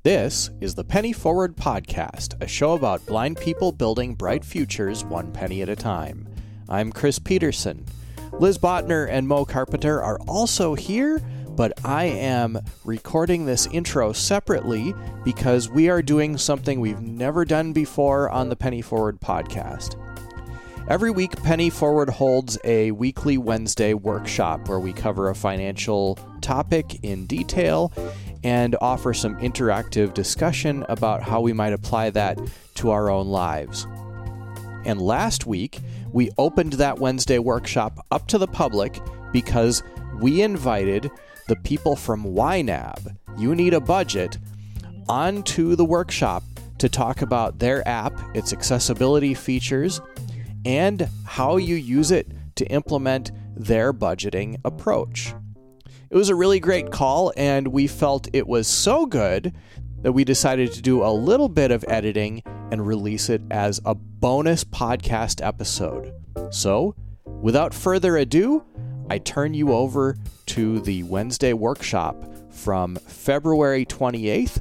This is the Penny Forward Podcast, a show about blind people building bright futures one penny at a time. I'm Chris Peterson. Liz Botner and Mo Carpenter are also here, but I am recording this intro separately because we are doing something we've never done before on the Penny Forward Podcast. Every week, Penny Forward holds a weekly Wednesday workshop where we cover a financial topic in detail and offer some interactive discussion about how we might apply that to our own lives. And last week, we opened that Wednesday workshop up to the public because we invited the people from YNAB, You Need a Budget, onto the workshop to talk about their app, its accessibility features, and how you use it to implement their budgeting approach. It was a really great call, and we felt it was so good that we decided to do a little bit of editing and release it as a bonus podcast episode. So, without further ado, I turn you over to the Wednesday workshop from February 28th,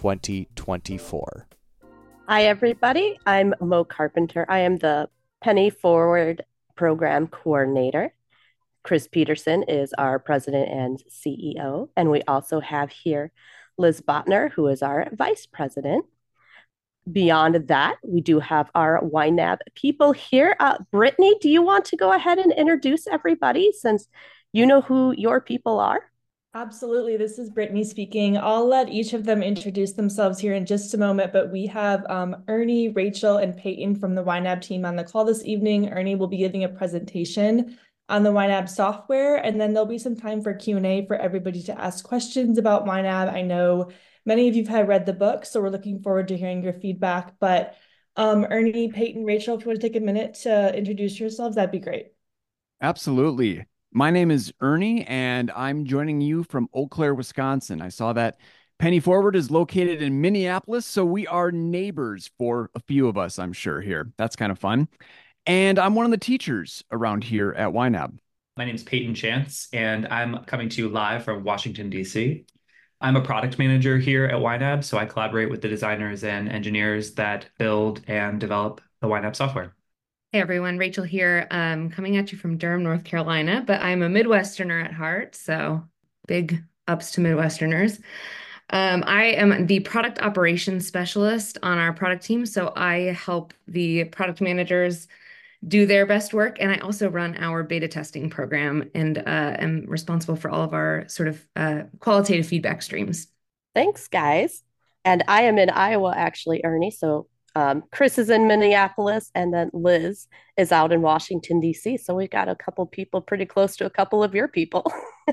2024. Hi, everybody. I'm Mo Carpenter. I am the Penny Forward Program Coordinator. Chris Peterson is our President and CEO. And we also have here Liz Botner, who is our Vice President. Beyond that, we do have our YNAB people here. Brittany, do you want to go ahead and introduce everybody since you know who your people are? Absolutely. This is Brittany speaking. I'll let each of them introduce themselves here in just a moment, but we have Ernie, Rachel, and Peyton from the YNAB team on the call this evening. Ernie will be giving a presentation on the YNAB software, and then there'll be some time for Q&A for everybody to ask questions about YNAB. I know many of you have read the book, so we're looking forward to hearing your feedback. But Ernie, Peyton, Rachel, if you want to take a minute to introduce yourselves, that'd be great. Absolutely. My name is Ernie, and I'm joining you from Eau Claire, Wisconsin. I saw that Penny Forward is located in Minneapolis, so we are neighbors for a few of us, I'm sure, here. That's kind of fun. And I'm one of the teachers around here at YNAB. My name is Peyton Chance, and I'm coming to you live from Washington, D.C. I'm a product manager here at YNAB, so I collaborate with the designers and engineers that build and develop the YNAB software. Hey everyone, Rachel here, coming at you from Durham, North Carolina, but I'm a Midwesterner at heart, so big ups to Midwesterners. I am the product operations specialist on our product team, so I help the product managers do their best work, and I also run our beta testing program and am responsible for all of our sort of qualitative feedback streams. Thanks, guys. And I am in Iowa, actually, Ernie, so Chris is in Minneapolis, and then Liz is out in Washington, D.C. So we've got a couple people pretty close to a couple of your people.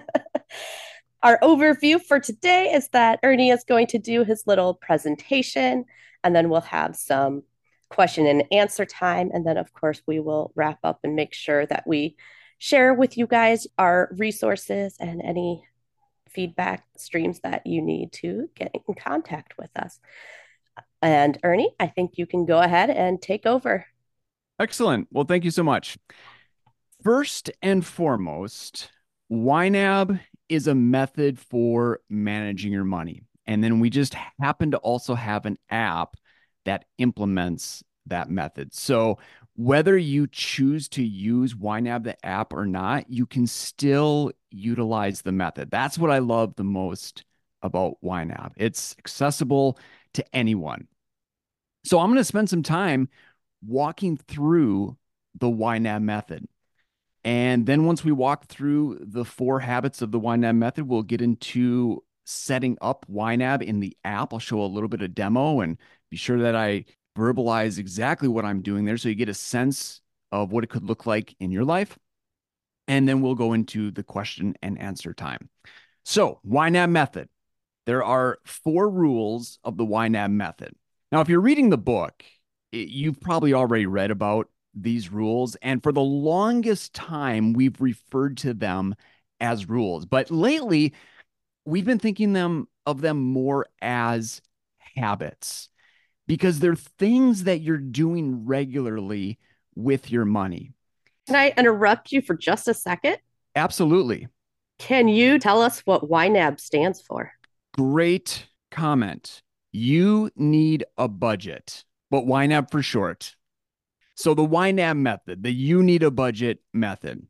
Our overview for today is that Ernie is going to do his little presentation, and then we'll have some question and answer time. And then, of course, we will wrap up and make sure that we share with you guys our resources and any feedback streams that you need to get in contact with us. And Ernie, I think you can go ahead and take over. Excellent. Well, thank you so much. First and foremost, YNAB is a method for managing your money. And then we just happen to also have an app that implements that method. So whether you choose to use YNAB, the app, or not, you can still utilize the method. That's what I love the most about YNAB. It's accessible to anyone. So I'm going to spend some time walking through the YNAB method. And then once we walk through the 4 habits of the YNAB method, we'll get into setting up YNAB in the app. I'll show a little bit of demo and be sure that I verbalize exactly what I'm doing there so you get a sense of what it could look like in your life. And then we'll go into the question and answer time. So, YNAB method. There are 4 rules of the YNAB method. Now, if you're reading the book, you've probably already read about these rules. And for the longest time, we've referred to them as rules. But lately, we've been thinking of them more as habits because they're things that you're doing regularly with your money. Can I interrupt you for just a second? Absolutely. Can you tell us what YNAB stands for? Great comment. You need a budget, but YNAB for short. So the YNAB method, the you need a budget method.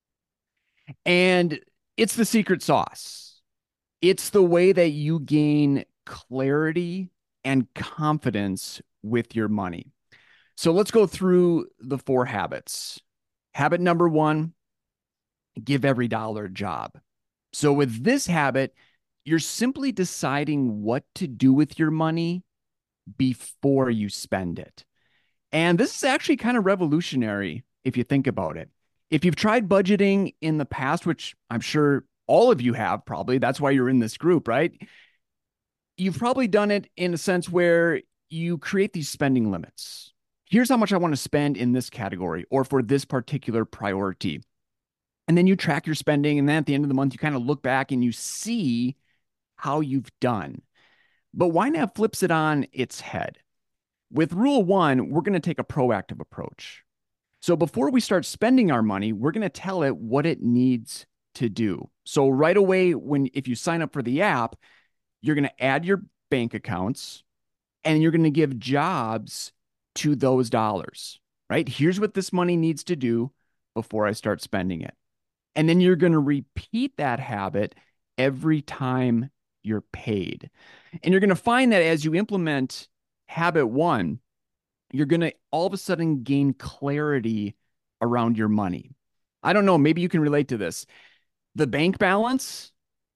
And it's the secret sauce. It's the way that you gain clarity and confidence with your money. So let's go through the 4 habits. Habit number 1, give every dollar a job. So with this habit, you're simply deciding what to do with your money before you spend it. And this is actually kind of revolutionary if you think about it. If you've tried budgeting in the past, which I'm sure all of you have probably, that's why you're in this group, right? You've probably done it in a sense where you create these spending limits. Here's how much I want to spend in this category or for this particular priority. And then you track your spending. And then at the end of the month, you kind of look back and you see how you've done. But YNAB flips it on its head. With rule 1, we're going to take a proactive approach. So before we start spending our money, we're going to tell it what it needs to do. So right away, if you sign up for the app, you're going to add your bank accounts and you're going to give jobs to those dollars, right? Here's what this money needs to do before I start spending it. And then you're going to repeat that habit every time you're paid. And you're going to find that as you implement habit 1, you're going to all of a sudden gain clarity around your money. I don't know, maybe you can relate to this. The bank balance,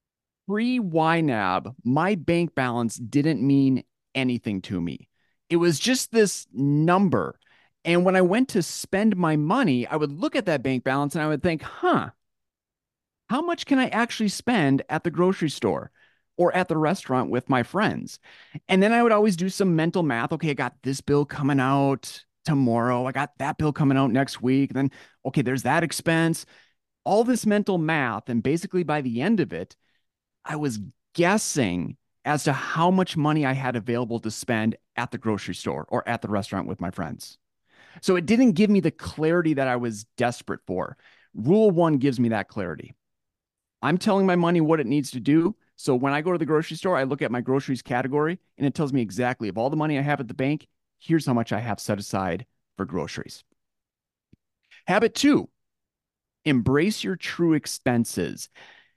pre-YNAB, my bank balance didn't mean anything to me. It was just this number. And when I went to spend my money, I would look at that bank balance and I would think, how much can I actually spend at the grocery store or at the restaurant with my friends? And then I would always do some mental math. Okay, I got this bill coming out tomorrow. I got that bill coming out next week. Then, okay, there's that expense. All this mental math. And basically by the end of it, I was guessing as to how much money I had available to spend at the grocery store or at the restaurant with my friends. So it didn't give me the clarity that I was desperate for. Rule 1 gives me that clarity. I'm telling my money what it needs to do. So when I go to the grocery store, I look at my groceries category and it tells me exactly of all the money I have at the bank, here's how much I have set aside for groceries. Habit 2, embrace your true expenses.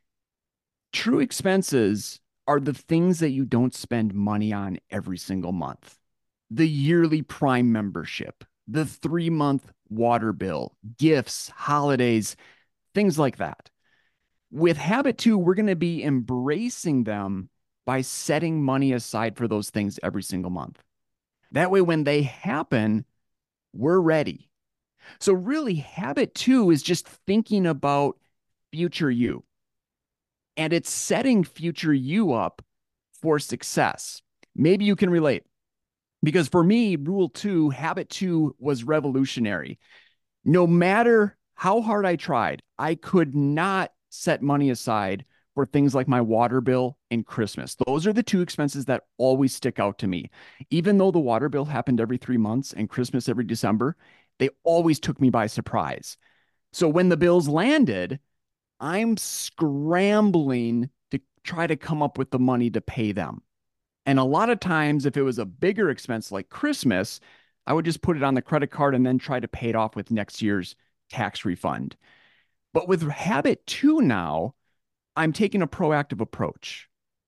True expenses are the things that you don't spend money on every single month. The yearly Prime membership, the 3-month water bill, gifts, holidays, things like that. With habit 2, we're going to be embracing them by setting money aside for those things every single month. That way, when they happen, we're ready. So really, habit 2 is just thinking about future you. And it's setting future you up for success. Maybe you can relate. Because for me, rule 2, habit 2 was revolutionary. No matter how hard I tried, I could not set money aside for things like my water bill and Christmas. Those are the 2 expenses that always stick out to me. Even though the water bill happened every 3 months and Christmas every December, they always took me by surprise. So when the bills landed, I'm scrambling to try to come up with the money to pay them. And a lot of times, if it was a bigger expense like Christmas, I would just put it on the credit card and then try to pay it off with next year's tax refund. But with habit 2 now, I'm taking a proactive approach.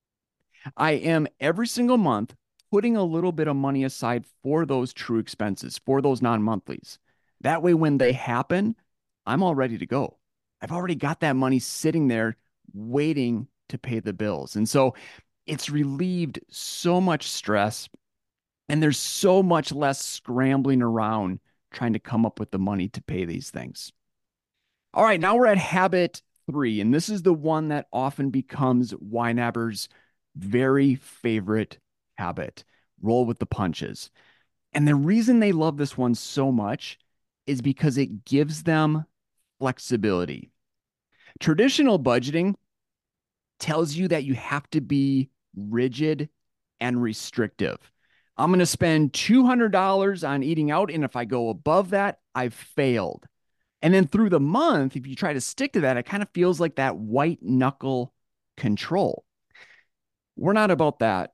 I am every single month putting a little bit of money aside for those true expenses, for those non-monthlies. That way, when they happen, I'm all ready to go. I've already got that money sitting there waiting to pay the bills. And so it's relieved so much stress, and there's so much less scrambling around trying to come up with the money to pay these things. All right, now we're at habit 3, and this is the one that often becomes YNABers' very favorite habit, roll with the punches. And the reason they love this one so much is because it gives them flexibility. Traditional budgeting tells you that you have to be rigid and restrictive. I'm going to spend $200 on eating out, and if I go above that, I've failed. And then through the month, if you try to stick to that, it kind of feels like that white knuckle control. We're not about that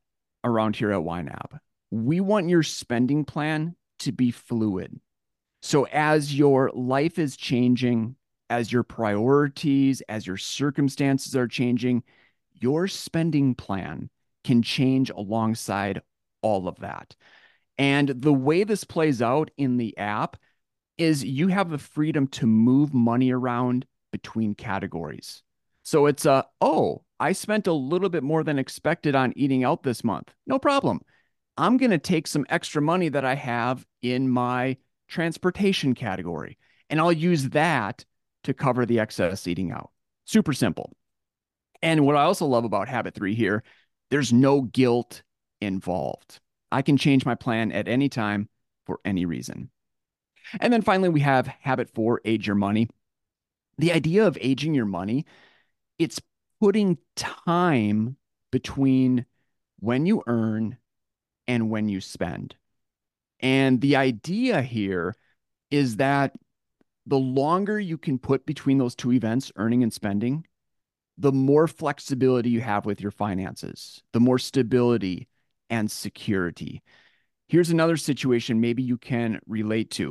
around here at YNAB. We want your spending plan to be fluid. So as your life is changing, as your priorities, as your circumstances are changing, your spending plan can change alongside all of that. And the way this plays out in the app is you have the freedom to move money around between categories. So it's oh, I spent a little bit more than expected on eating out this month. No problem. I'm going to take some extra money that I have in my transportation category, and I'll use that to cover the excess eating out. Super simple. And what I also love about Habit 3 here, there's no guilt involved. I can change my plan at any time for any reason. And then finally, we have Habit 4, age your money. The idea of aging your money, it's putting time between when you earn and when you spend. And the idea here is that the longer you can put between those two events, earning and spending, the more flexibility you have with your finances, the more stability and security. Here's another situation maybe you can relate to.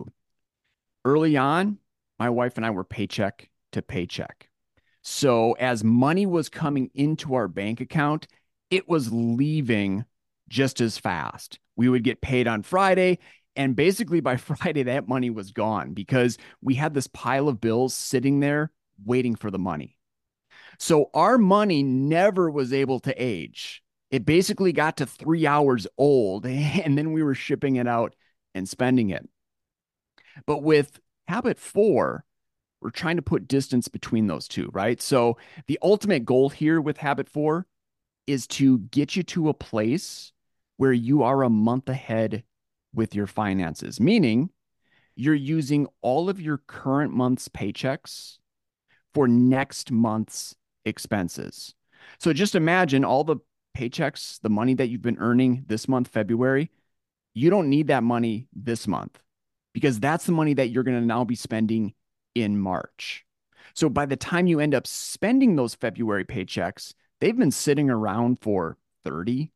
Early on, my wife and I were paycheck to paycheck. So as money was coming into our bank account, it was leaving just as fast. We would get paid on Friday, and basically by Friday, that money was gone because we had this pile of bills sitting there waiting for the money. So our money never was able to age. It basically got to 3 hours old, and then we were shipping it out and spending it. But with Habit 4, we're trying to put distance between those two, right? So the ultimate goal here with Habit 4 is to get you to a place where you are a month ahead with your finances, meaning you're using all of your current month's paychecks for next month's expenses. So just imagine all the paychecks, the money that you've been earning this month, February, you don't need that money this month because that's the money that you're going to now be spending in March. So by the time you end up spending those February paychecks, they've been sitting around for 30,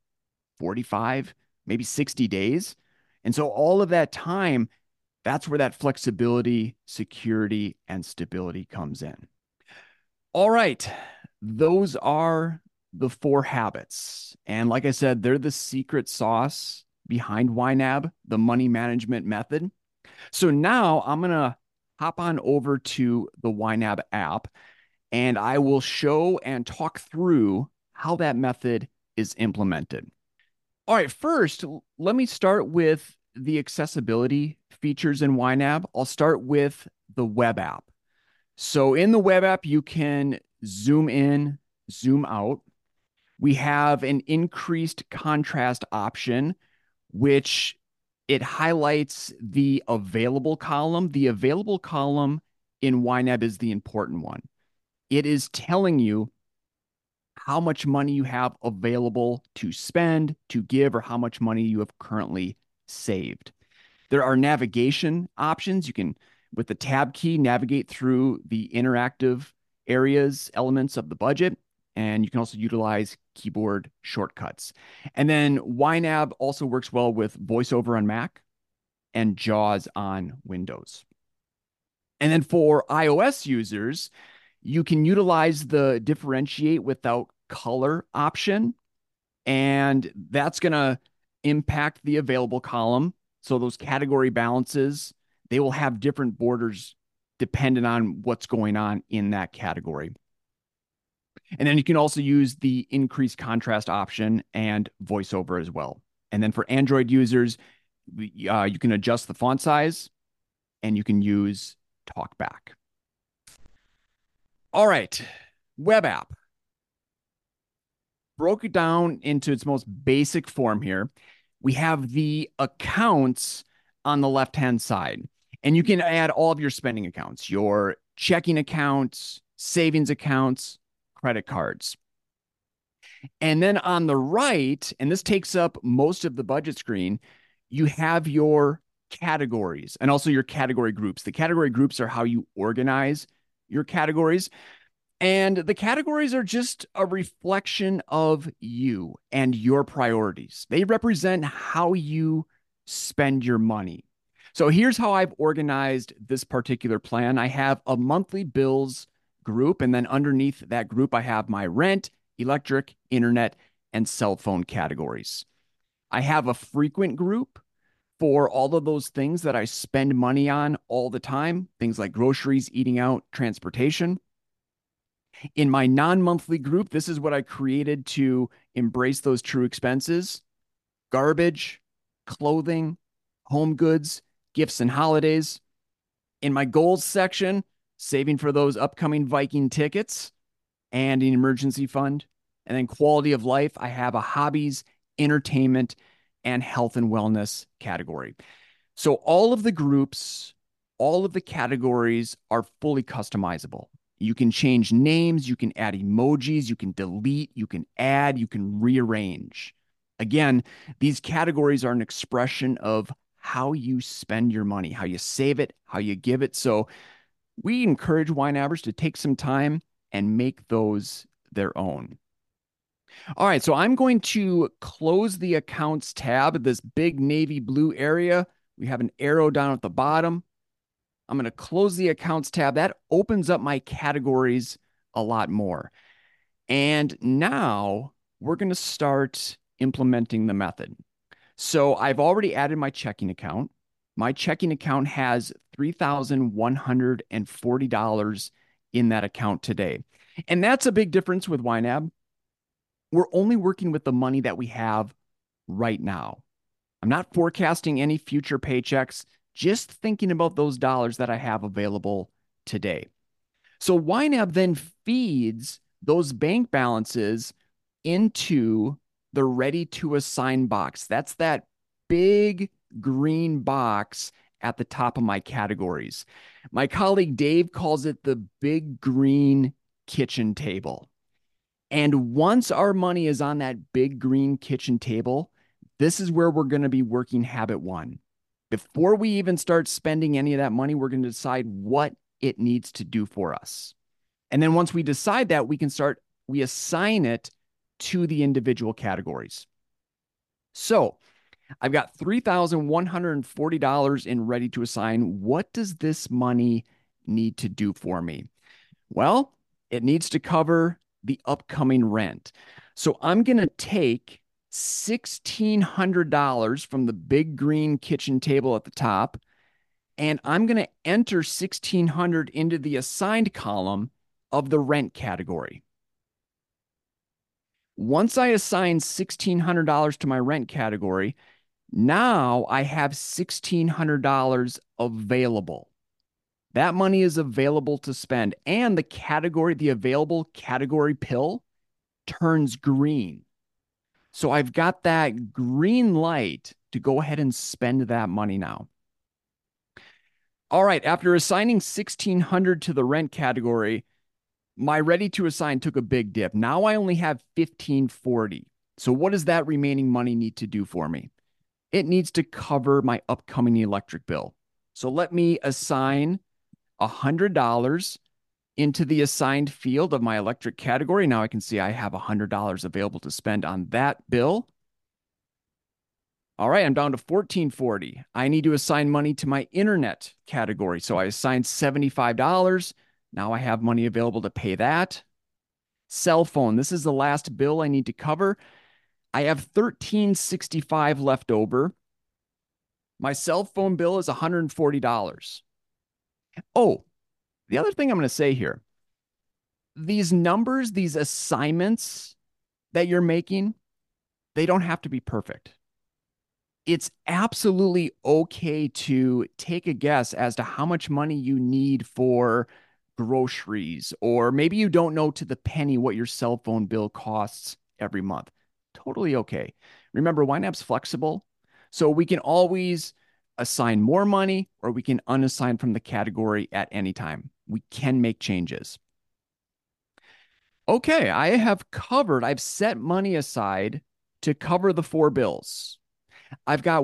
45, maybe 60 days. And so all of that time, that's where that flexibility, security, and stability comes in. All right. Those are the 4 habits. And like I said, they're the secret sauce behind YNAB, the money management method. So now I'm going to hop on over to the YNAB app, and I will show and talk through how that method is implemented. All right, first, let me start with the accessibility features in YNAB. I'll start with the web app. So in the web app, you can zoom in, zoom out. We have an increased contrast option, which it highlights the available column. The available column in YNAB is the important one. It is telling you how much money you have available to spend, to give, or how much money you have currently saved. There are navigation options. You can, with the tab key, navigate through the interactive areas, elements of the budget, and you can also utilize keyboard shortcuts. And then YNAB also works well with VoiceOver on Mac and JAWS on Windows. And then for iOS users, you can utilize the differentiate without color option, and that's going to impact the available column. So those category balances, they will have different borders dependent on what's going on in that category. And then you can also use the increased contrast option and VoiceOver as well. And then for Android users, you can adjust the font size and you can use TalkBack. All right, web app. Broke it down into its most basic form here. We have the accounts on the left-hand side, and you can add all of your spending accounts, your checking accounts, savings accounts, credit cards. And then on the right, and this takes up most of the budget screen, you have your categories and also your category groups. The category groups are how you organize your categories. And the categories are just a reflection of you and your priorities. They represent how you spend your money. So here's how I've organized this particular plan. I have a monthly bills group, and then underneath that group, I have my rent, electric, internet, and cell phone categories. I have a frequent group for all of those things that I spend money on all the time, things like groceries, eating out, transportation. In my non-monthly group, this is what I created to embrace those true expenses: garbage, clothing, home goods, gifts and holidays. In my goals section, saving for those upcoming Viking tickets and an emergency fund. And then quality of life, I have a hobbies, entertainment, and health and wellness category. So all of the groups, all of the categories are fully customizable. You can change names, you can add emojis, you can delete, you can add, you can rearrange. Again, these categories are an expression of how you spend your money, how you save it, how you give it. So we encourage YNABers to take some time and make those their own. All right, so I'm going to close the accounts tab, this big navy blue area. We have an arrow down at the bottom. I'm going to close the accounts tab. That opens up my categories a lot more. And now we're going to start implementing the method. So I've already added my checking account. My checking account has $3,140 in that account today. And that's a big difference with YNAB. We're only working with the money that we have right now. I'm not forecasting any future paychecks, just thinking about those dollars that I have available today. So YNAB then feeds those bank balances into the ready to assign box. That's that big green box at the top of my categories. My colleague Dave calls it the big green kitchen table. And once our money is on that big green kitchen table, this is where we're going to be working habit one. Before we even start spending any of that money, we're going to decide what it needs to do for us. And then once we decide that, we assign it to the individual categories. So I've got $3,140 in ready to assign. What does this money need to do for me? Well, it needs to cover the upcoming rent. So I'm going to take $1,600 from the big green kitchen table at the top, and I'm going to enter $1,600 into the assigned column of the rent category. Once I assign $1,600 to my rent category, now I have $1,600 available. That money is available to spend, and the available category pill turns green. So I've got that green light to go ahead and spend that money now. All right, after assigning $1,600 to the rent category, my ready to assign took a big dip. Now I only have $1,540. So what does that remaining money need to do for me? It needs to cover my upcoming electric bill. So let me assign $100 into the assigned field of my electric category. Now I can see I have $100 available to spend on that bill. All right, I'm down to $1,440. I need to assign money to my internet category. So I assigned $75. Now I have money available to pay that. Cell phone, this is the last bill I need to cover. I have $1,365 left over. My cell phone bill is $140. Oh, the other thing I'm going to say here, these numbers, these assignments that you're making, they don't have to be perfect. It's absolutely okay to take a guess as to how much money you need for groceries, or maybe you don't know to the penny what your cell phone bill costs every month. Totally okay. Remember, YNAB's flexible, so we can always assign more money or we can unassign from the category at any time. We can make changes. Okay, I've set money aside to cover the 4 bills. I've got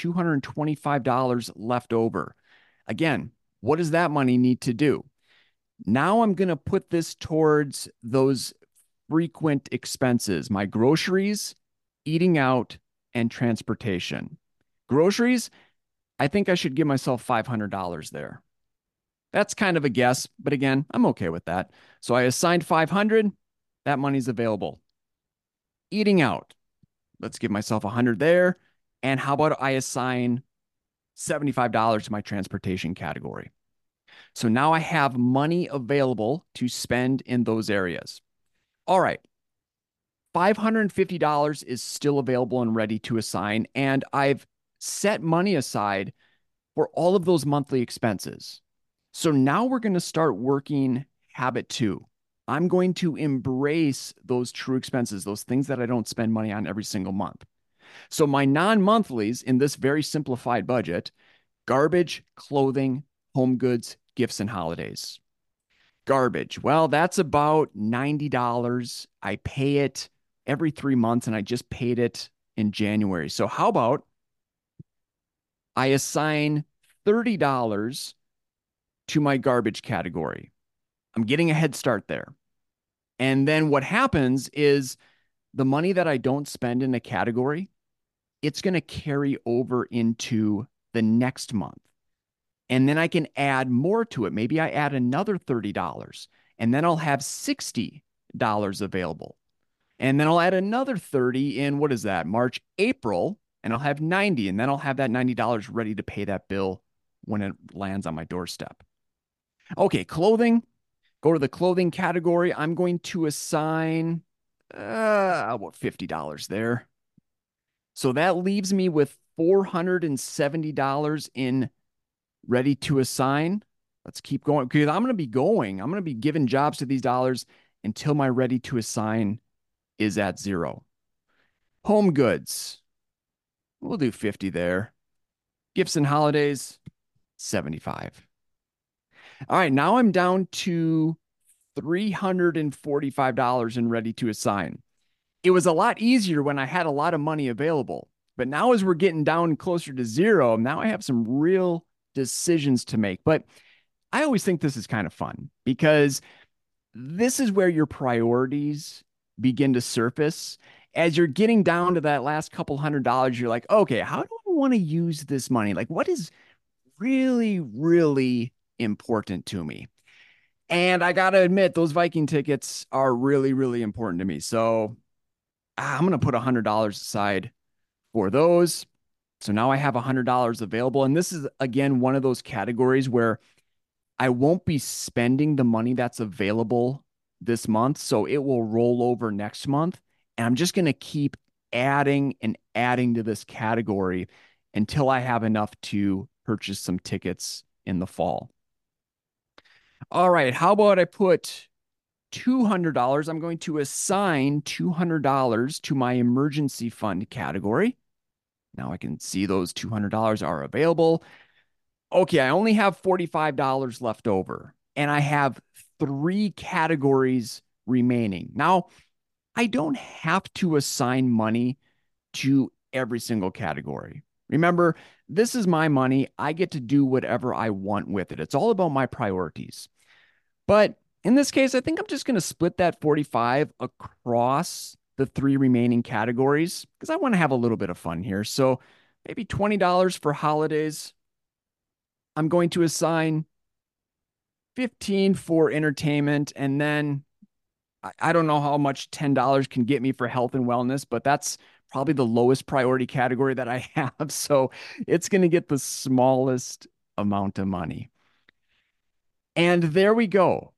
$1,225 left over. Again, what does that money need to do? Now I'm going to put this towards those frequent expenses, my groceries, eating out, and transportation. Groceries, I think I should give myself $500 there. That's kind of a guess, but again, I'm okay with that. So I assigned 500, that money's available. Eating out, let's give myself 100 there. And how about I assign $75 to my transportation category? So now I have money available to spend in those areas. All right. $550 is still available and ready to assign. And I've set money aside for all of those monthly expenses. So now we're going to start working habit 2. I'm going to embrace those true expenses, those things that I don't spend money on every single month. So my non-monthlies in this very simplified budget: garbage, clothing, home goods, gifts, and holidays. Garbage, well, that's about $90. I pay it every 3 months, and I just paid it in January. So how about I assign $30 to my garbage category? I'm getting a head start there. And then what happens is the money that I don't spend in a category, it's going to carry over into the next month. And then I can add more to it. Maybe I add another $30, and then I'll have $60 available. And then I'll add another 30 in, what is that, March, April, and I'll have 90, and then I'll have that $90 ready to pay that bill when it lands on my doorstep. Okay, clothing. Go to the clothing category. I'm going to assign about $50 there. So that leaves me with $470 in ready to assign. Let's keep going, because I'm going to be giving jobs to these dollars until my ready to assign is at 0. Home goods, we'll do 50 there. Gifts and holidays, 75. All right, now I'm down to $345 in ready to assign. It was a lot easier when I had a lot of money available, but now as we're getting down closer to 0, now I have some real decisions to make. But I always think this is kind of fun, because this is where your priorities begin to surface. As you're getting down to that last couple $100, you're like, okay, how do I want to use this money? Like, what is really, really important to me? And I got to admit, those Viking tickets are really, really important to me. So I'm going to put $100 aside for those. So now I have $100 available. And this is, again, one of those categories where I won't be spending the money that's available this month. So it will roll over next month. And I'm just going to keep adding and adding to this category until I have enough to purchase some tickets in the fall. All right. How about I put $200? I'm going to assign $200 to my emergency fund category. Now I can see those $200 are available. Okay, I only have $45 left over, and I have 3 categories remaining. Now, I don't have to assign money to every single category. Remember, this is my money. I get to do whatever I want with it. It's all about my priorities. But in this case, I think I'm just going to split that 45 across the 3 remaining categories, because I want to have a little bit of fun here. So maybe $20 for holidays. I'm going to assign 15 for entertainment, and then I don't know how much $10 can get me for health and wellness, but that's probably the lowest priority category that I have. So it's going to get the smallest amount of money. And there we go.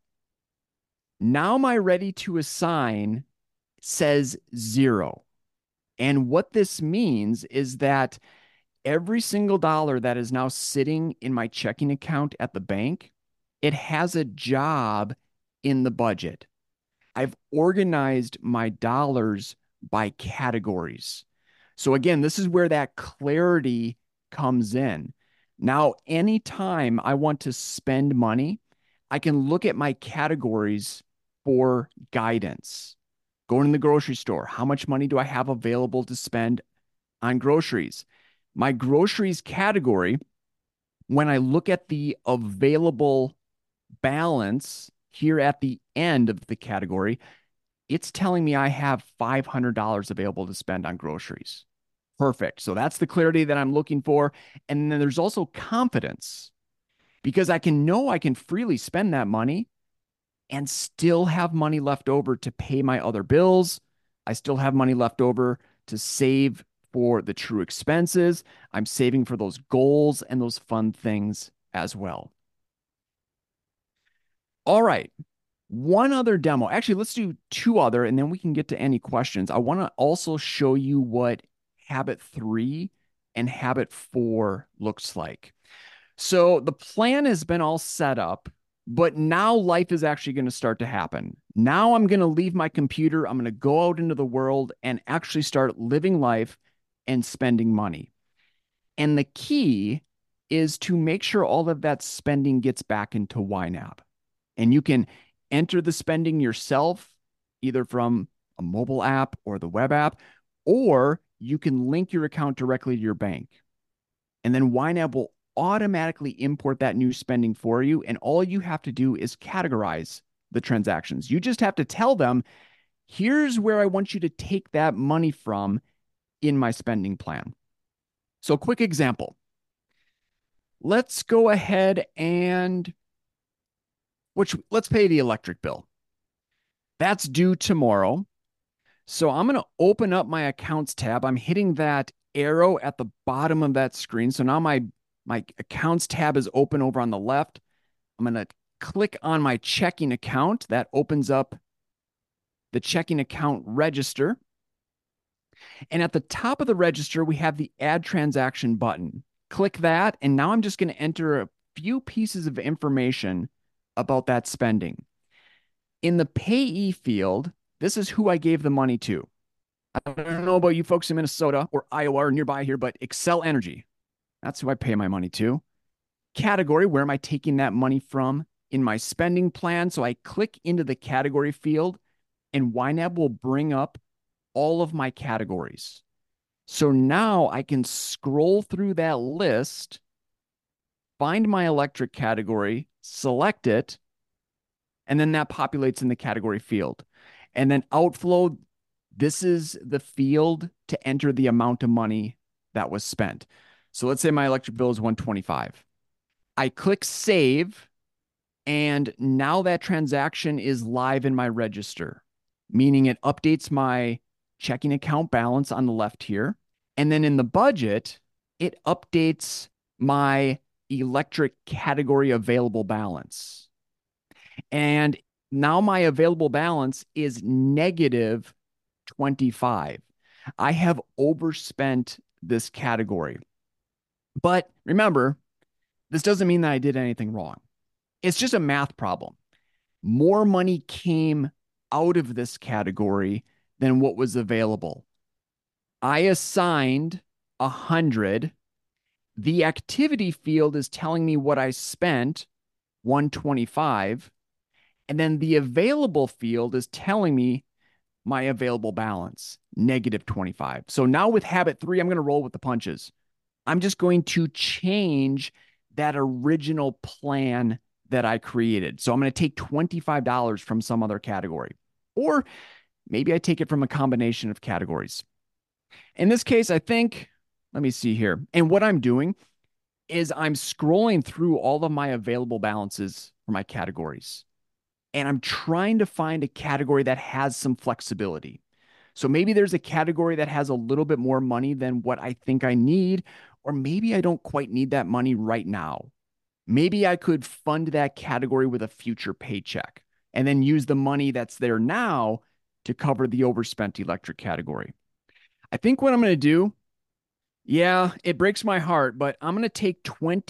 Now my ready to assign says 0. And what this means is that every single dollar that is now sitting in my checking account at the bank, it has a job in the budget. I've organized my dollars by categories. So again, this is where that clarity comes in. Now, anytime I want to spend money, I can look at my categories for guidance. Going in the grocery store, how much money do I have available to spend on groceries? My groceries category, when I look at the available balance here at the end of the category, it's telling me I have $500 available to spend on groceries. Perfect. So that's the clarity that I'm looking for. And then there's also confidence because I can know I can freely spend that money and still have money left over to pay my other bills. I still have money left over to save for the true expenses. I'm saving for those goals and those fun things as well. All right. One other demo. Actually, let's do two other, and then we can get to any questions. I want to also show you what habit 3 and habit 4 looks like. So the plan has been all set up, but now life is actually going to start to happen. Now I'm going to leave my computer. I'm going to go out into the world and actually start living life and spending money. And the key is to make sure all of that spending gets back into YNAB. And you can enter the spending yourself, either from a mobile app or the web app, or you can link your account directly to your bank. And then YNAB will automatically import that new spending for you. And all you have to do is categorize the transactions. You just have to tell them, here's where I want you to take that money from in my spending plan. So quick example. Let's go ahead and let's pay the electric bill. That's due tomorrow. So I'm going to open up my accounts tab. I'm hitting that arrow at the bottom of that screen. So now my accounts tab is open over on the left. I'm going to click on my checking account. That opens up the checking account register. And at the top of the register, we have the add transaction button. Click that. And now I'm just going to enter a few pieces of information about that spending. In the payee field, this is who I gave the money to. I don't know about you folks in Minnesota or Iowa or nearby here, but Xcel Energy, that's who I pay my money to. Category, where am I taking that money from in my spending plan? So I click into the category field and YNAB will bring up all of my categories. So now I can scroll through that list, find my electric category, select it, and then that populates in the category field. And then outflow, this is the field to enter the amount of money that was spent. So let's say my electric bill is $125. I click save, and now that transaction is live in my register, meaning it updates my checking account balance on the left here. And then in the budget, it updates my electric category available balance. And now my available balance is negative 25. I have overspent this category. But remember, this doesn't mean that I did anything wrong. It's just a math problem. More money came out of this category than what was available. I assigned 100. The activity field is telling me what I spent, 125. And then the available field is telling me my available balance, negative 25. So now with habit 3, I'm going to roll with the punches. I'm just going to change that original plan that I created. So I'm going to take $25 from some other category, or maybe I take it from a combination of categories. In this case, I think, let me see here. And what I'm doing is I'm scrolling through all of my available balances for my categories. And I'm trying to find a category that has some flexibility. So maybe there's a category that has a little bit more money than what I think I need, or maybe I don't quite need that money right now. Maybe I could fund that category with a future paycheck and then use the money that's there now to cover the overspent electric category. I think what I'm going to do, yeah, it breaks my heart, but I'm going to take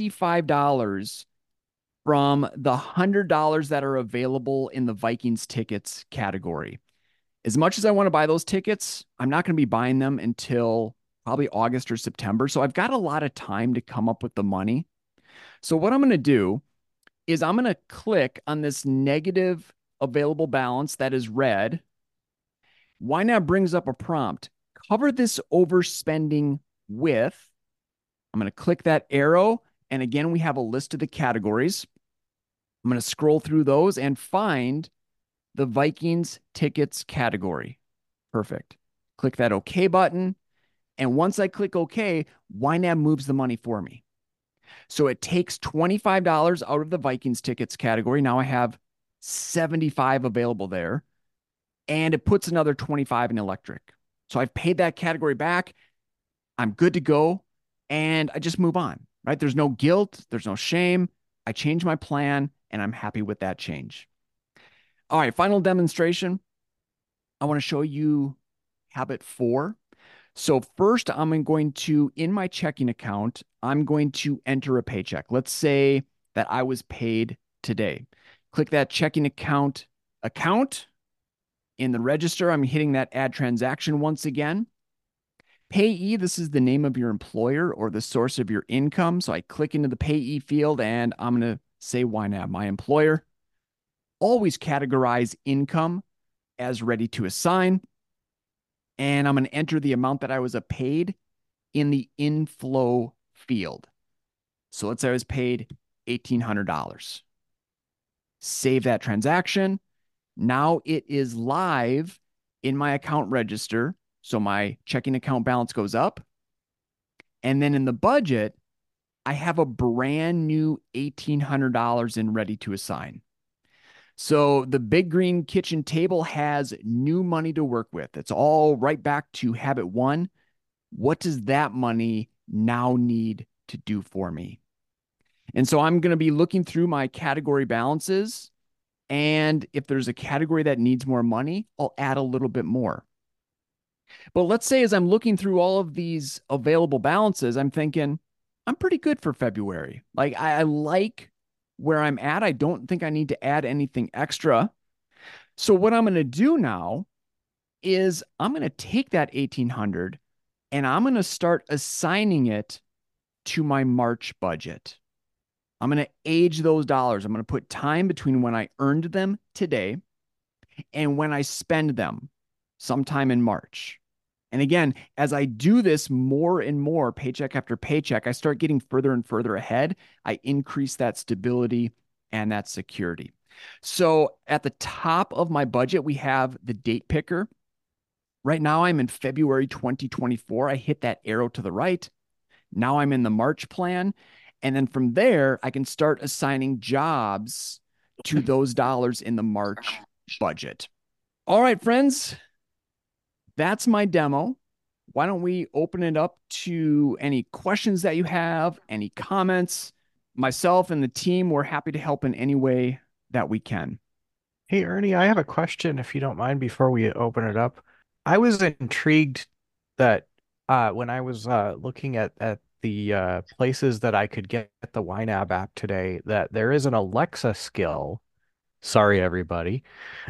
$25 from the $100 that are available in the Vikings tickets category. As much as I want to buy those tickets, I'm not going to be buying them until probably August or September. So I've got a lot of time to come up with the money. So what I'm going to do is I'm going to click on this negative available balance that is red. YNAB brings up a prompt. Cover this overspending with. I'm going to click that arrow. And again, we have a list of the categories. I'm I'm going to scroll through those and find the Vikings tickets category. Perfect. Click that OK button. And once I click OK, YNAB moves the money for me. So it takes $25 out of the Vikings tickets category. Now I have 75 available there. And it puts another 25 in electric. So I've paid that category back. I'm good to go. And I just move on, right? There's no guilt. There's no shame. I change my plan and I'm happy with that change. All right, final demonstration. I want to show you habit 4. So first I'm going to, in my checking account, I'm going to enter a paycheck. Let's say that I was paid today. Click that checking account. In the register, I'm hitting that add transaction once again. Payee, this is the name of your employer or the source of your income. So I click into the payee field and I'm going to say YNAB, my employer. Always categorize income as ready to assign. And I'm going to enter the amount that I was paid in the inflow field. So let's say I was paid $1,800. Save that transaction. Now it is live in my account register. So my checking account balance goes up. And then in the budget, I have a brand new $1,800 in ready to assign. So the Big Green Kitchen table has new money to work with. It's all right back to habit 1. What does that money now need to do for me? And so I'm going to be looking through my category balances. And if there's a category that needs more money, I'll add a little bit more. But let's say as I'm looking through all of these available balances, I'm thinking, I'm pretty good for February. Like I like where I'm at. I don't think I need to add anything extra. So what I'm going to do now is I'm going to take that 1,800 and I'm going to start assigning it to my March budget. I'm going to age those dollars. I'm going to put time between when I earned them today and when I spend them sometime in March. And again, as I do this more and more, paycheck after paycheck, I start getting further and further ahead. I increase that stability and that security. So at the top of my budget, we have the date picker. Right now, I'm in February 2024. I hit that arrow to the right. Now I'm in the March plan. And then from there, I can start assigning jobs to those dollars in the March budget. All right, friends, that's my demo. Why don't we open it up to any questions that you have, any comments? Myself and the team, we're happy to help in any way that we can. Hey, Ernie, I have a question if you don't mind before we open it up. I was intrigued that when I was looking at the places that I could get the YNAB app today, that there is an Alexa skill. Sorry, everybody.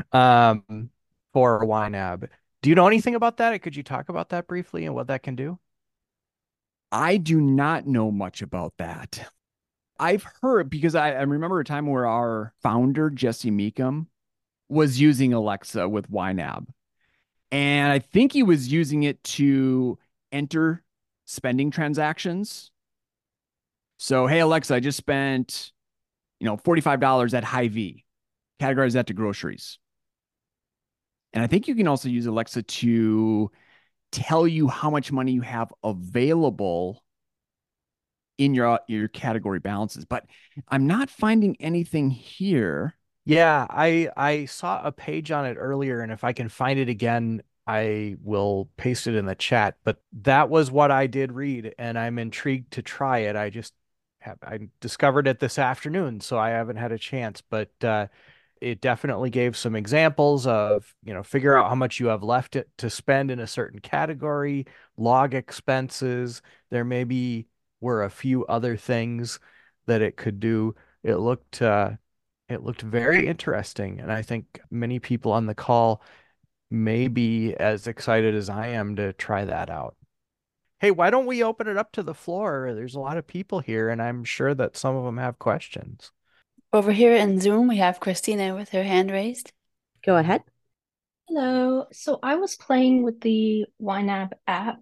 For YNAB. Do you know anything about that? Could you talk about that briefly and what that can do? I do not know much about that. I've heard, because I remember a time where our founder, Jesse Meekum, was using Alexa with YNAB. And I think he was using it to enter spending transactions. So, hey, Alexa, I just spent, $45 at Hy-Vee. Categorize that to groceries. And I think you can also use Alexa to tell you how much money you have available in your category balances. But I'm not finding anything here. Yeah, I saw a page on it earlier, and if I can find it again, I will paste it in the chat. But that was what I did read, and I'm intrigued to try it. I discovered it this afternoon, so I haven't had a chance. But it definitely gave some examples of, figure out how much you have left to spend in a certain category, log expenses. There maybe were a few other things that it could do. It looked very interesting, and I think many people on the call may be as excited as I am to try that out. Hey, why don't we open it up to the floor? There's a lot of people here, and I'm sure that some of them have questions. Over here in Zoom, we have Christina with her hand raised. Go ahead. Hello. So I was playing with the YNAB app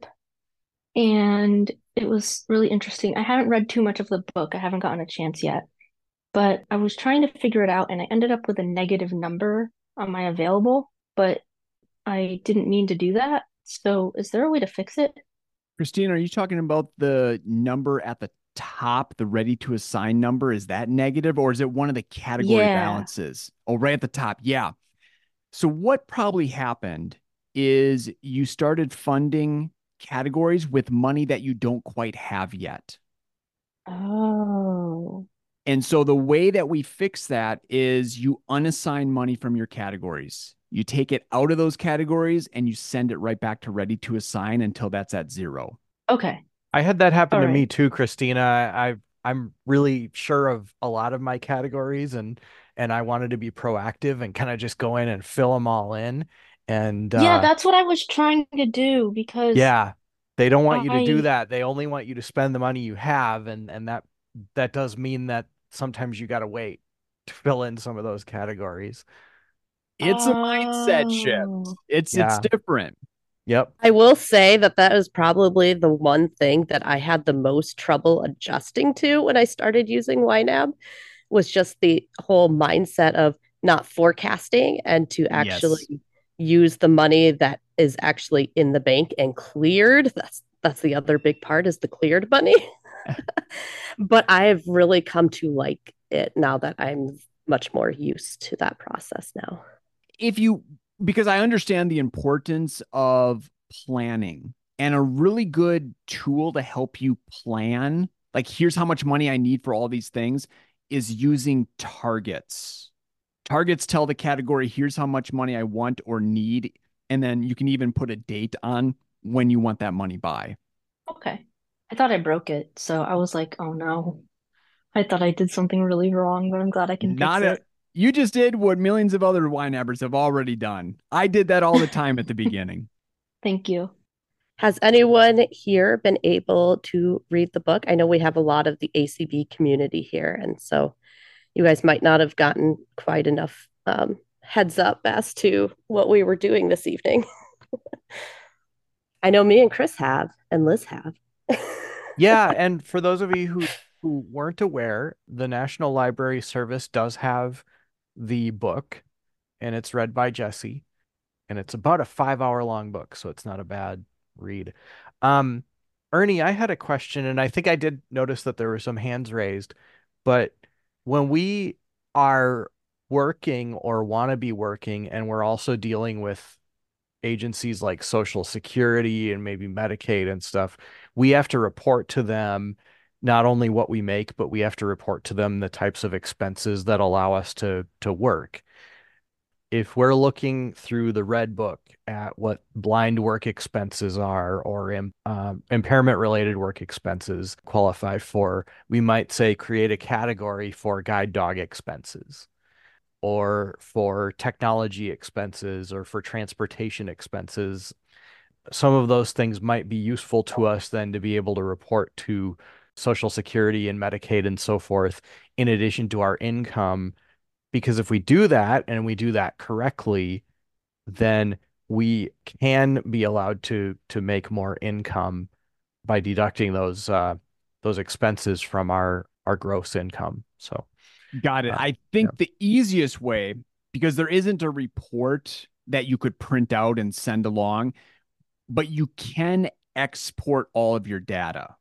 and it was really interesting. I haven't read too much of the book. I haven't gotten a chance yet. but I was trying to figure it out and I ended up with a negative number on my available, but I didn't mean to do that. So is there a way to fix it? Christine, are you talking about the number at the top, the ready to assign number? Is that negative, or is it one of the category Yeah. balances? Oh, right at the top. Yeah. So what probably happened is you started funding categories with money that you don't quite have yet. Oh, And so the way that we fix that is you unassign money from your categories. You take it out of those categories and you send it right back to ready to assign until that's at zero. okay. I had that happen All to me right. too, Christina. I'm really sure of a lot of my categories, and I wanted to be proactive and kind of just go in and fill them all in. And Yeah, that's what I was trying to do because yeah, they don't want you to do I, that. They only want you to spend the money you have, and that does mean that sometimes you got to wait to fill in some of those categories. It's a mindset shift. oh, It's Yeah. different. Yep. I will say that that is probably the one thing that I had the most trouble adjusting to when I started using YNAB was just the whole mindset of not forecasting and to Yes. actually use the money that is actually in the bank and cleared. That's the other big part is the cleared money. But I've really come to like it now that I'm much more used to that process now. If you, because I understand the importance of planning, and a really good tool to help you plan, like here's how much money I need for all these things, is using targets. Targets tell the category, here's how much money I want or need. And then you can even put a date on when you want that money by. okay. I thought I broke it, so I was like, oh no. I thought I did something really wrong, but I'm glad I can fix Not a, it. you just did what millions of other wine abbers have already done. I did that all the time at the beginning. Thank you. Has anyone here been able to read the book? I know we have a lot of the ACB community here, and so you guys might not have gotten quite enough heads up as to what we were doing this evening. I know me and Chris have, and Liz have. Yeah, and for those of you who weren't aware, the National Library Service does have the book, and it's read by Jesse, and it's about a 5 hour long book, so it's not a bad read. Um, Ernie, I had a question, and I think I did notice that there were some hands raised, but when we are working or want to be working, and we're also dealing with agencies like Social Security and maybe Medicaid and stuff, we have to report to them not only what we make, but we have to report to them the types of expenses that allow us to work. If we're looking through the Red Book at what blind work expenses are or impairment related work expenses qualify for, we might say create a category for guide dog expenses or for technology expenses or for transportation expenses. Some of those things might be useful to us then to be able to report to Social Security and Medicaid and so forth, in addition to our income. Because if we do that and we do that correctly, then we can be allowed to make more income by deducting those expenses from our gross income. So Got it. uh, I yeah. think the easiest way, because there isn't a report that you could print out and send along, but you can export all of your data.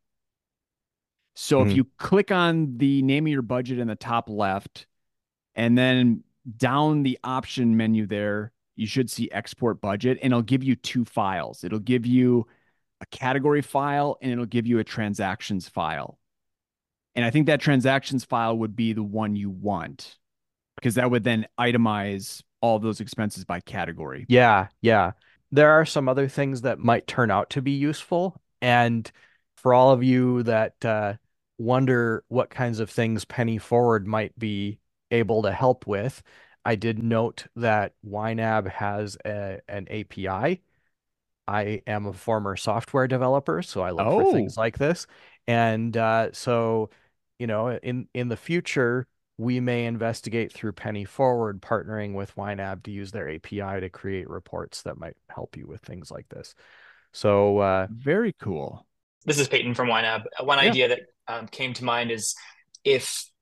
So if Mhm. you click on the name of your budget in the top left, and then down the option menu there, you should see export budget, and it'll give you two files. It'll give you a category file and it'll give you a transactions file. And I think that transactions file would be the one you want because that would then itemize all those expenses by category. Yeah, yeah. There are some other things that might turn out to be useful. And for all of you that wonder what kinds of things Penny Forward might be able to help with, I did note that YNAB has an API. I am a former software developer, so I look for Oh, things like this. And so, in the future, we may investigate through Penny Forward partnering with YNAB to use their API to create reports that might help you with things like this. So, very cool. This is Peyton from YNAB. One Yeah. idea that came to mind is if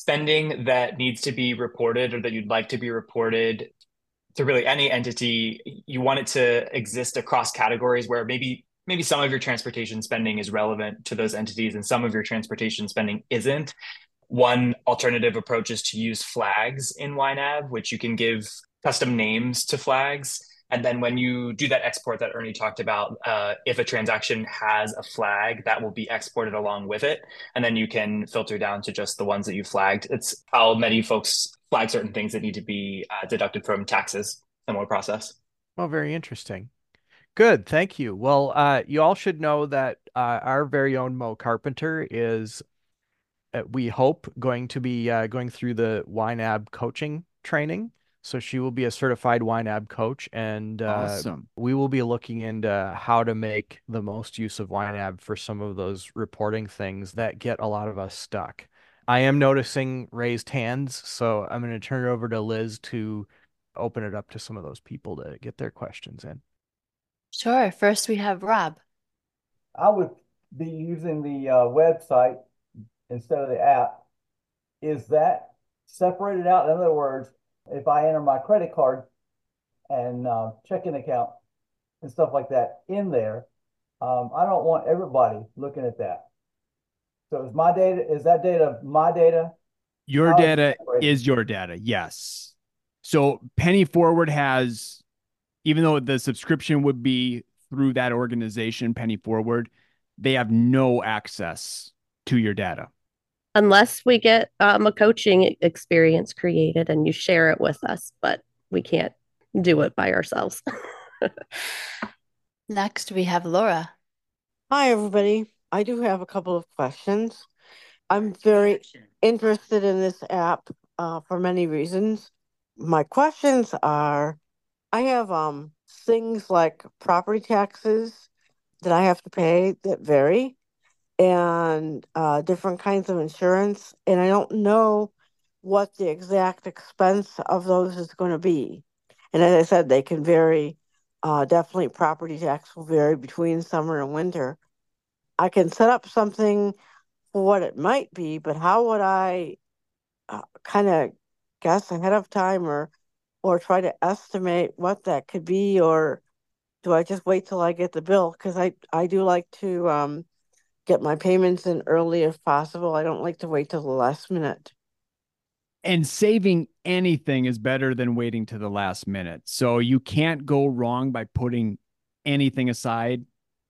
spending that needs to be reported or that you'd like to be reported to really any entity, you want it to exist across categories where maybe some of your transportation spending is relevant to those entities and some of your transportation spending isn't. One alternative approach is to use flags in YNAB, which you can give custom names to flags. And then when you do that export that Ernie talked about, if a transaction has a flag, that will be exported along with it. And then you can filter down to just the ones that you flagged. It's how many folks flag certain things that need to be deducted from taxes. Similar process. Well, very interesting. Good, thank you. Well, you all should know that our very own Mo Carpenter is, we hope, going to be going through the YNAB coaching training. So she will be a certified YNAB coach, and Awesome. we will be looking into how to make the most use of YNAB for some of those reporting things that get a lot of us stuck. I am noticing raised hands, so I'm going to turn it over to Liz to open it up to some of those people to get their questions in. Sure. First, we have Rob. I would be using the website instead of the app. Is that separated out? In other words, if I enter my credit card and checking account and stuff like that in there, I don't want everybody looking at that. So is my data, is that data my data? Your How is it data separated? is your data. Yes. So Penny Forward has, even though the subscription would be through that organization, Penny Forward, they have no access to your data. Unless we get a coaching experience created and you share it with us, but we can't do it by ourselves. Next, we have Laura. Hi, everybody. I do have a couple of questions. I'm very interested in this app for many reasons. My questions are, I have things like property taxes that I have to pay that vary, and different kinds of insurance, and I don't know what the exact expense of those is going to be. And as I said, they can vary. Definitely property tax will vary between summer and winter. I can set up something for what it might be, but how would I kind of guess ahead of time or try to estimate what that could be, or do I just wait till I get the bill? Because I do like to get my payments in early if possible. I don't like to wait till the last minute. And saving anything is better than waiting to the last minute. So you can't go wrong by putting anything aside,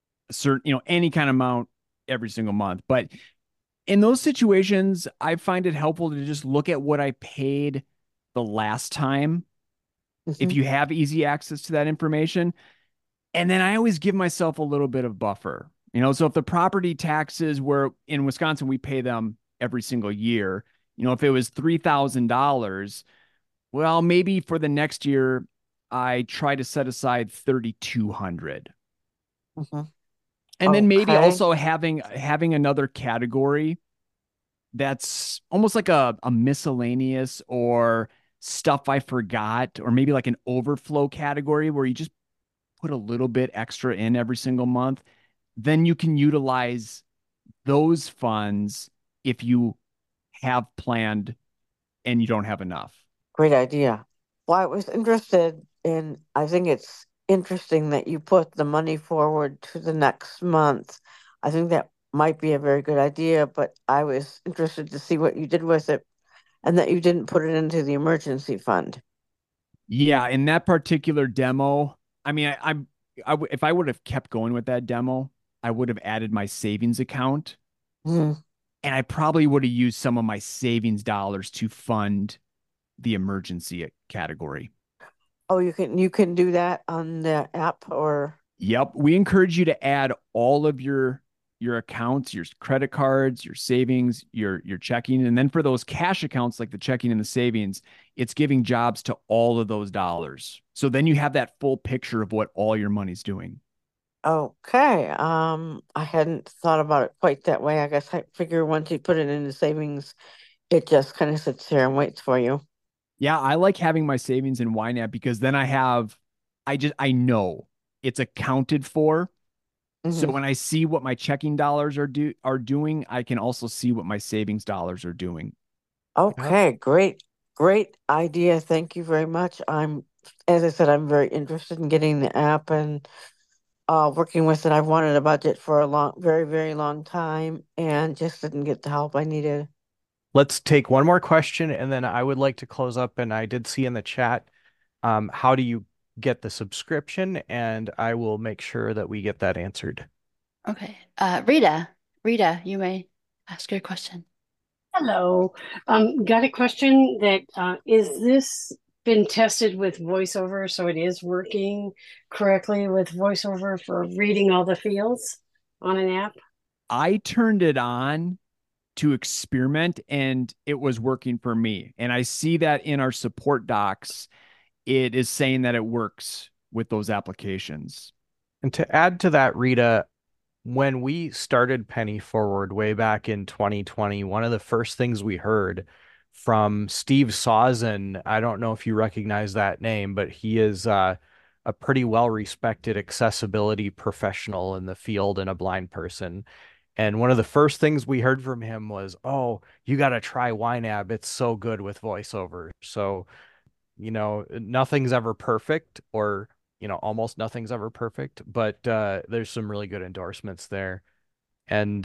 any kind of amount every single month. But in those situations, I find it helpful to just look at what I paid the last time, if you have easy access to that information. And then I always give myself a little bit of buffer. So if the property taxes were in Wisconsin, we pay them every single year. If it was $3,000, well, maybe for the next year, I try to set aside $3,200. And then maybe also having another category that's almost like a miscellaneous or stuff I forgot, or maybe like an overflow category where you just put a little bit extra in every single month. Then you can utilize those funds if you have planned and you don't have enough. Great idea. Well, I was interested in, I think it's interesting that you put the money forward to the next month. I think that might be a very good idea, but I was interested to see what you did with it and that you didn't put it into the emergency fund. Yeah, in that particular demo, I mean, if I would have kept going with that demo, I would have added my savings account. And I probably would have used some of my savings dollars to fund the emergency category. Oh, you can do that on the app, or? Yep. We encourage you to add all of your accounts, your credit cards, your savings, your checking. And then for those cash accounts, like the checking and the savings, it's giving jobs to all of those dollars. So then you have that full picture of what all your money's doing. Okay. I hadn't thought about it quite that way. I guess I figure once you put it into savings, it just kind of sits there and waits for you. Yeah, I like having my savings in YNAB because then I know it's accounted for. So when I see what my checking dollars are doing, I can also see what my savings dollars are doing. Okay, great idea. Thank you very much. As I said, I'm very interested in getting the app and working with it. I've wanted a budget for a very, very long time and just didn't get the help I needed. Let's take one more question, and then I would like to close up. And I did see in the chat, how do you get the subscription? And I will make sure that we get that answered. Okay. Rita, you may ask your question. Hello. Got a question that is this been tested with VoiceOver, so it is working correctly with VoiceOver for reading all the fields on an app? I turned it on to experiment and it was working for me. And I see that in our support docs, it is saying that it works with those applications. And to add to that, Rita, when we started Penny Forward way back in 2020, one of the first things we heard from Steve Sawzen, I don't know if you recognize that name, but he is a pretty well-respected accessibility professional in the field and a blind person. And one of the first things we heard from him was, "Oh, you got to try YNAB. It's so good with VoiceOver." So, nothing's ever perfect, or almost nothing's ever perfect, but there's some really good endorsements there. And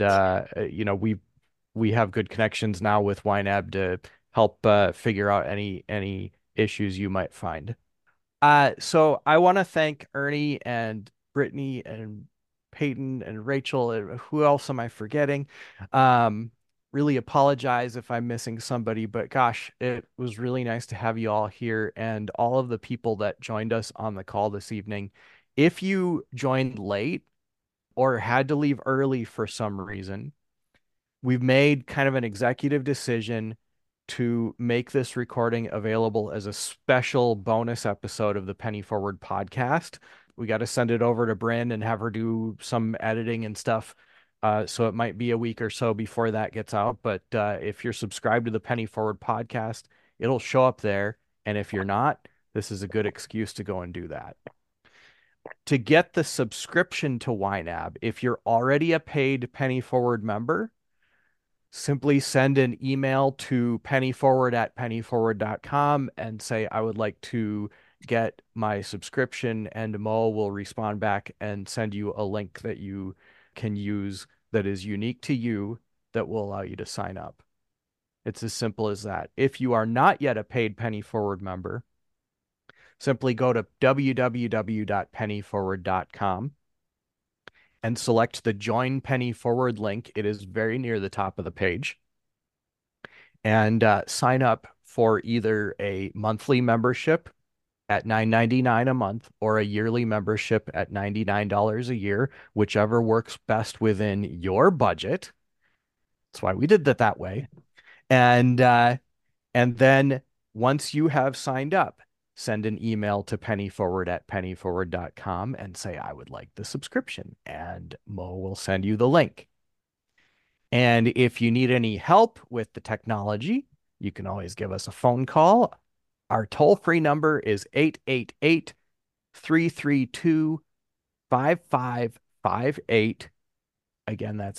we have good connections now with YNAB to help figure out any issues you might find. So I want to thank Ernie and Brittany and Peyton and Rachel. And who else am I forgetting? Really apologize if I'm missing somebody, but gosh, it was really nice to have you all here and all of the people that joined us on the call this evening. If you joined late or had to leave early for some reason, we've made kind of an executive decision to make this recording available as a special bonus episode of the Penny Forward podcast. We got to send it over to Bryn and have her do some editing and stuff. So it might be a week or so before that gets out. But if you're subscribed to the Penny Forward podcast, it'll show up there. And if you're not, this is a good excuse to go and do that. To get the subscription to YNAB, if you're already a paid Penny Forward member, simply send an email to pennyforward@pennyforward.com and say, "I would like to get my subscription," and Mo will respond back and send you a link that you can use that is unique to you that will allow you to sign up. It's as simple as that. If you are not yet a paid Penny Forward member, simply go to www.pennyforward.com and select the Join Penny Forward link. It is very near the top of the page. And sign up for either a monthly membership at $9.99 a month or a yearly membership at $99 a year, whichever works best within your budget. That's why we did that way. And then once you have signed up, send an email to pennyforward@pennyforward.com and say, "I would like the subscription," and Mo will send you the link. And if you need any help with the technology, you can always give us a phone call. Our toll-free number is 888-332-5558. Again, that's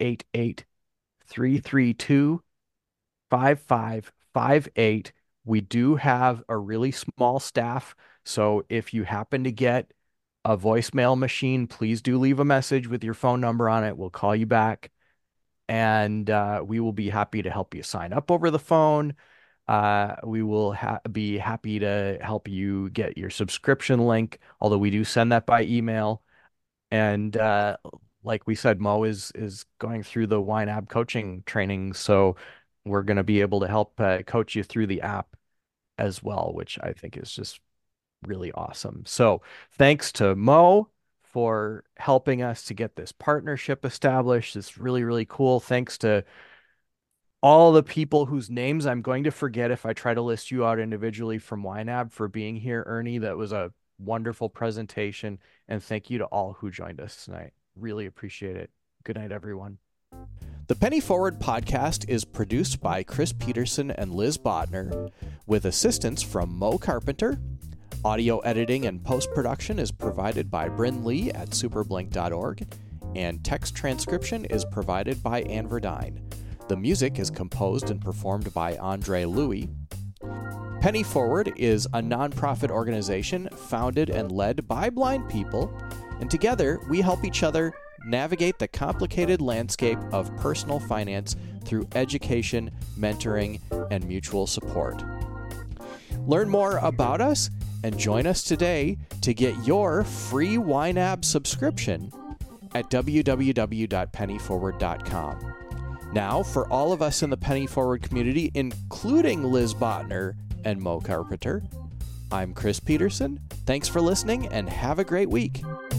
888-332-5558. We do have a really small staff, so if you happen to get a voicemail machine, please do leave a message with your phone number on it. We'll call you back, and we will be happy to help you sign up over the phone. We will be happy to help you get your subscription link, although we do send that by email. And like we said, Mo is going through the YNAB coaching training, so we're going to be able to help coach you through the app as well, which I think is just really awesome. So thanks to Mo for helping us to get this partnership established. It's really, really cool. Thanks to all the people whose names I'm going to forget if I try to list you out individually from YNAB for being here. Ernie, that was a wonderful presentation. And thank you to all who joined us tonight. Really appreciate it. Good night, everyone. The Penny Forward podcast is produced by Chris Peterson and Liz Bodner, with assistance from Mo Carpenter. Audio editing and post-production is provided by Bryn Lee at superblink.org, and text transcription is provided by Ann Verdine. The music is composed and performed by Andre Louis. Penny Forward is a nonprofit organization founded and led by blind people, and together we help each other navigate the complicated landscape of personal finance through education, mentoring, and mutual support. Learn more about us and join us today to get your free YNAB subscription at www.pennyforward.com. Now, for all of us in the Penny Forward community, including Liz Botner and Mo Carpenter, I'm Chris Peterson. Thanks for listening and have a great week.